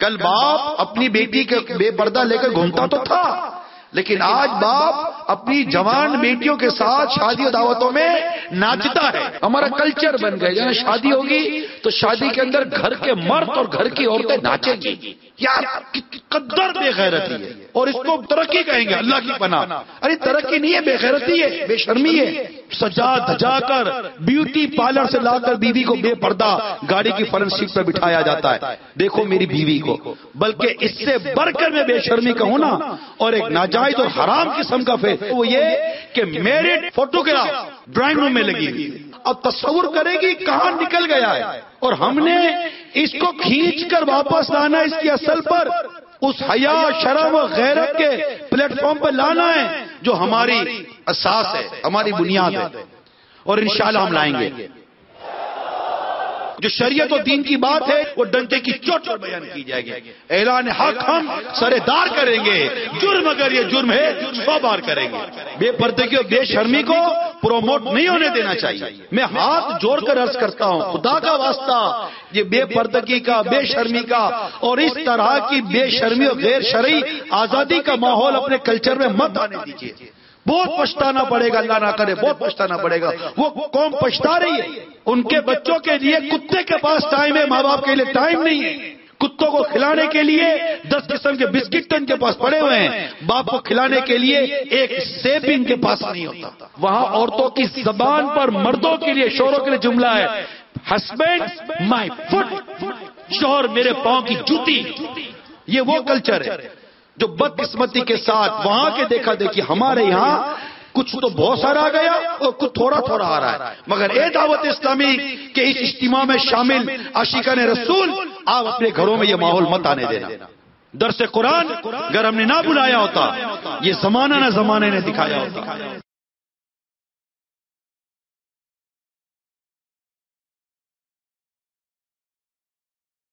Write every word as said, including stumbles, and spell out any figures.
کل باپ اپنی بیٹی کے بے پردہ لے کر گھومتا تو تھا، لیکن آج باپ اپنی جوان بیٹیوں کے ساتھ شادی و دعوتوں میں ناچتا ہے. ہمارا کلچر بن گیا، جہاں شادی ہوگی تو شادی کے اندر گھر کے مرد اور گھر کی عورتیں ناچیں گی. یار قدر بے غیرتی ہے، اور اس کو ترقی کہیں گے. اللہ کی پناہ، ارے ترقی نہیں ہے، بے غیرتی ہے، بے شرمی ہے. سجا دھجا کر بیوٹی پارلر سے لا کر بیوی کو بے پردہ گاڑی کی فرنٹ سیٹ پر بٹھایا جاتا ہے. دیکھو میری بیوی کو، بلکہ اس سے بڑھ کر میں بے شرمی کہوں نا، اور ایک ناجائز اور حرام قسم کا فیل وہ یہ کہ میری فوٹوگراف ڈرائنگ روم میں لگی ہوئی. اب تصور کرے گی کہاں نکل گیا ہے، اور ہم نے اس کو کھینچ کر واپس لانا، اس کی اصل پر اس حیا شرم و غیرت کے پلیٹ فارم پر لانا ہے جو ہماری اساس ہے، ہماری بنیاد ہے. اور انشاءاللہ ہم لائیں گے. جو شریعت و دین کی بات ہے وہ ڈنڈے کی چوٹ پر بیان کی جائے گی. اعلان حق ہم سرے دار کریں گے. جرم اگر یہ جرم ہے سو بار کریں گے. بے پردگی اور بے شرمی کو پروموٹ نہیں ہونے دینا چاہیے. میں ہاتھ جوڑ کر عرض کرتا ہوں، خدا کا واسطہ یہ بے پردگی کا، بے شرمی کا اور اس طرح کی بے شرمی اور غیر شرعی آزادی کا ماحول اپنے کلچر میں مت آنے دیجیے. بہت پچھتانا پڑے گا، اللہ نہ کرے بہت پچھتانا پڑے گا. وہ قوم پچھتا رہی ہے. ان کے بچوں کے لیے کتے کے پاس ٹائم ہے، ماں باپ کے لیے ٹائم نہیں ہے. کتوں کو کھلانے کے لیے دس قسم کے بسکٹ ان کے پاس پڑے ہوئے ہیں، باپ کو کھلانے کے لیے ایک سیب بھی ان کے پاس نہیں ہوتا. وہاں عورتوں کی زبان پر مردوں کے لیے، شوہروں کے لیے جملہ ہے، ہسبینڈ مائی فٹ، شوہر میرے پاؤں کی جوتی. یہ وہ کلچر ہے جو بدقسمتی کے ساتھ وہاں کے دیکھا دیکھی ہمارے یہاں کچھ تو بہت سارا آ گیا اور کچھ تھوڑا تھوڑا آ رہا ہے. مگر اے دعوت اسلامی کے اس اجتماع میں شامل عاشقان رسول، آپ اپنے گھروں میں یہ ماحول مت آنے دینا. درس قرآن اگر ہم نے نہ بلایا ہوتا، یہ زمانہ نہ زمانے نے دکھایا ہوتا.